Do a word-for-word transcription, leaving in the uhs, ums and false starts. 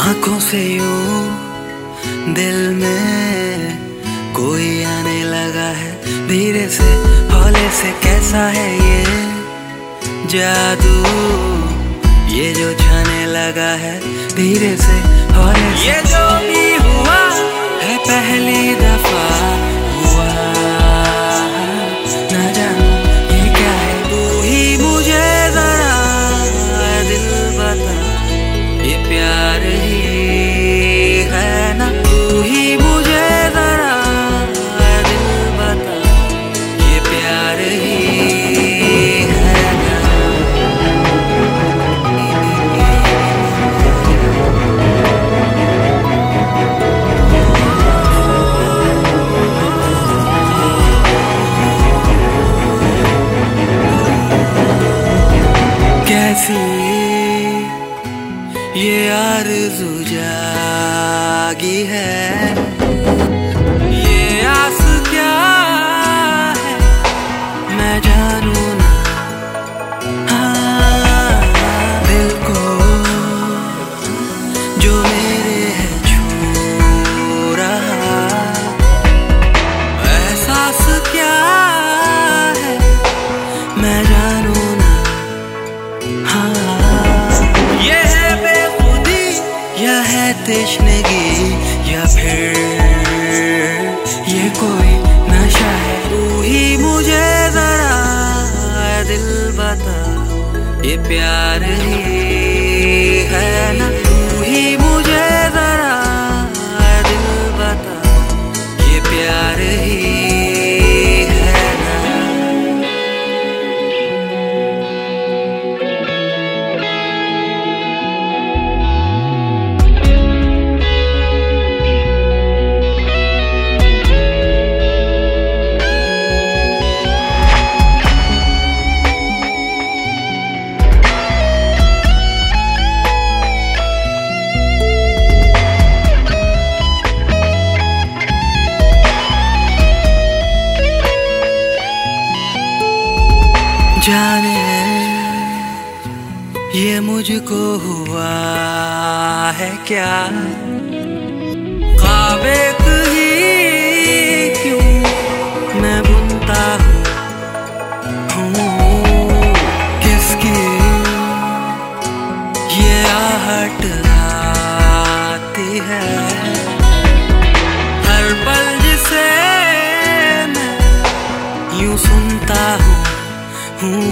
आंखों से यूं दिल में कोई आने लगा है, धीरे से हौले से। कैसा है ये जादू, ये जो छाने लगा है धीरे से हौले से। ये जो भी हुआ है पहली दफा हुआ, ना जानू ये क्या है। तू ही मुझे जरा दिल बता, ये प्यार ही है ना। तू ही मुझे जरा दिल बता, ये प्यार ही है ना। कैसी ये आरज़ू जागी है, ये आस क्या है मैं जानू ना। हाँ, दिल को जो मेरे है छू रहा, एहसास क्या है मैं जानू ना। ये है बेखुदी या है तश्नगी, या फिर ये कोई नशा है। तू ही मुझे जरा दिल बता, ये प्यार ही है ना। तू ही मुझे जरा दिल बता, ये प्यार ही है ना। जाने ये मुझको हुआ है क्या, ख्वाब एक ही क्यों मैं बुनता हूँ। किसकी ये आहट आती है, हर पल जिसे मैं यूं सुनता हूँ।